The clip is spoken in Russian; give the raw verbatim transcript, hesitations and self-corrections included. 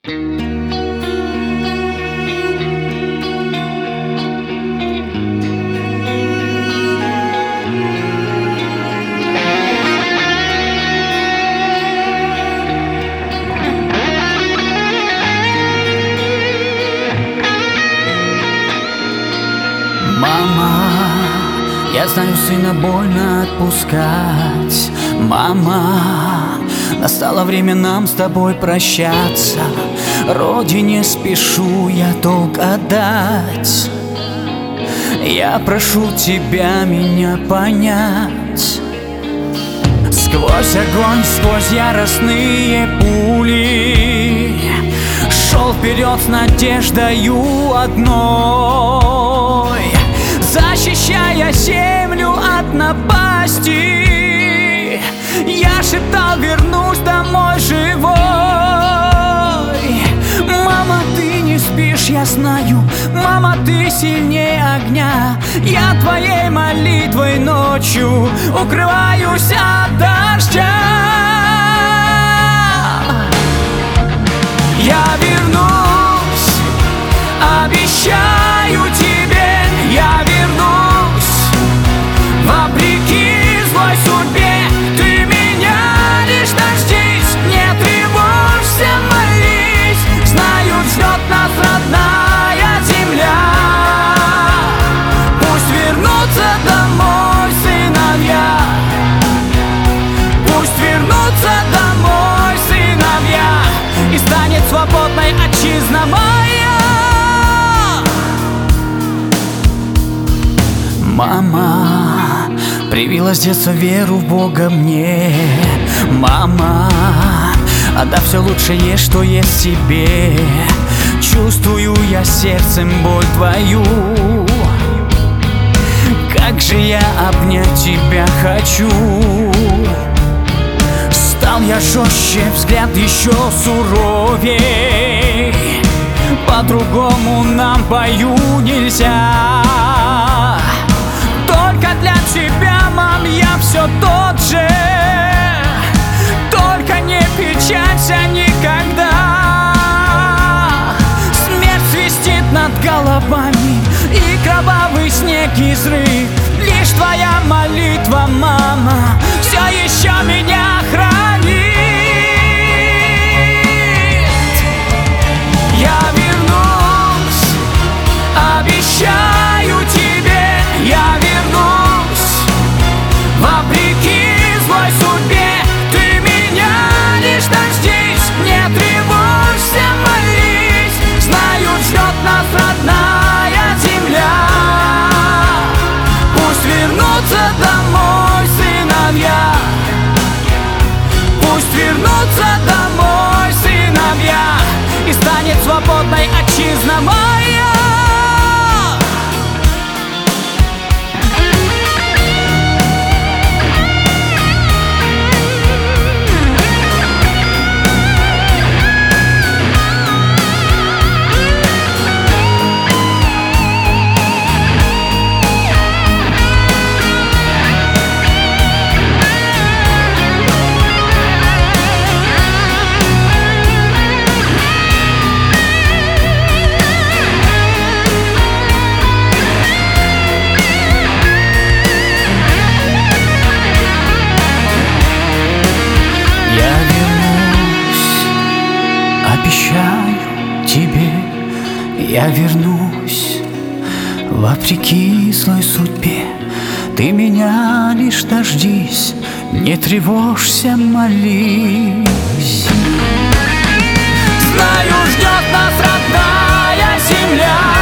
Мама, я знаю, сына больно отпускать. Мама, настало время нам с тобой прощаться. Родине спешу я долг отдать. Я прошу тебя меня понять. Сквозь огонь, сквозь яростные пули шел вперед с надеждою одной, защищая землю от напасти. Я шептал: вернусь домой живой. Мама, ты не спишь, я знаю. Мама, ты сильнее огня. Я твоей молитвой ночью укрываюсь от дождя. Я вернусь, обещаю тебе, я вернусь. Вопреки злой судьбе, ты меня лишь дождись. Не тревожься, молись, знаю, ждет нас родная земля. Пусть вернутся домой сыновья, пусть вернутся домой сыновья, и станет свободной отчизна моя. Мама привила с детства веру в Бога мне. Мама, отдав все лучшее, что есть в тебе. Чувствую я сердцем боль твою. Как же я обнять тебя хочу. Стал я жестче, взгляд еще суровей. По-другому нам, бою, нельзя. Только для тебя, мам, я все тот же. Только не печалься никогда. Смерть свистит над головами, и кровавый снег изрыв. Лишь твоя молитва, мама, все еще меня хранит. Я вернусь, обещаю тебе, я вернусь. Вопреки злой судьбе, ты меня лишь дождись. Не тревожься, молись, знаю, ждет нас родная земля. Пусть вернутся домой сыновья, пусть вернутся домой сыновья, и станет свободной отчизна моя. Обещаю тебе, я вернусь. Вопреки злой судьбе, ты меня лишь дождись. Не тревожься, молись. Знаю, ждет нас родная земля.